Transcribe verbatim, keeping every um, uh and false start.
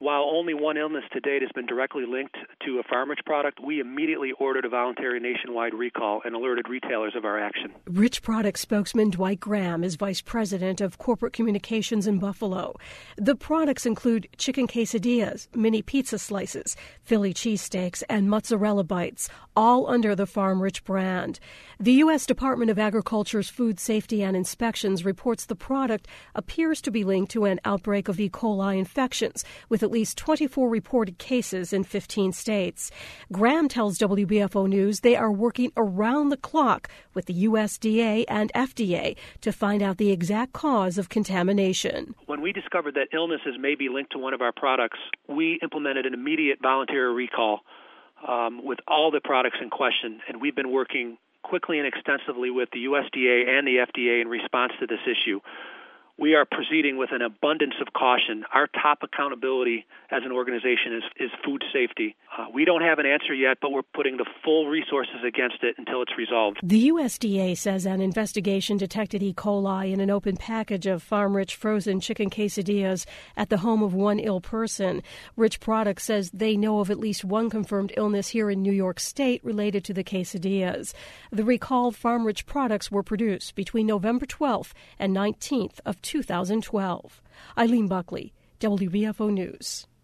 while only one illness to date has been directly linked to a Farm Rich product, we immediately ordered a voluntary nationwide recall and alerted retailers of our action. Rich Products spokesman Dwight Graham is vice president of corporate communications in Buffalo. The products include chicken quesadillas, mini pizza slices, Philly cheesesteaks, and mozzarella bites, all under the Farm Rich brand. The U S Department of Agriculture's Food Safety and Inspections reports the product appears to be linked to an outbreak of E. coli infections, with at least twenty-four reported cases in fifteen states. Graham tells W B F O News they are working around the clock with the U S D A and F D A to find out the exact cause of contamination. When we discovered that illnesses may be linked to one of our products, we implemented an immediate voluntary recall um, with all the products in question, and we've been working quickly and extensively with the U S D A and the F D A in response to this issue. We are proceeding with an abundance of caution. Our top accountability as an organization is, is food safety. Uh, we don't have an answer yet, but we're putting the full resources against it until it's resolved. The U S D A says an investigation detected E. coli in an open package of Farm Rich frozen chicken quesadillas at the home of one ill person. Rich Products says they know of at least one confirmed illness here in New York State related to the quesadillas. The recalled Farm Rich products were produced between November twelfth and nineteenth of two thousand twelve. Eileen Buckley, W B F O News.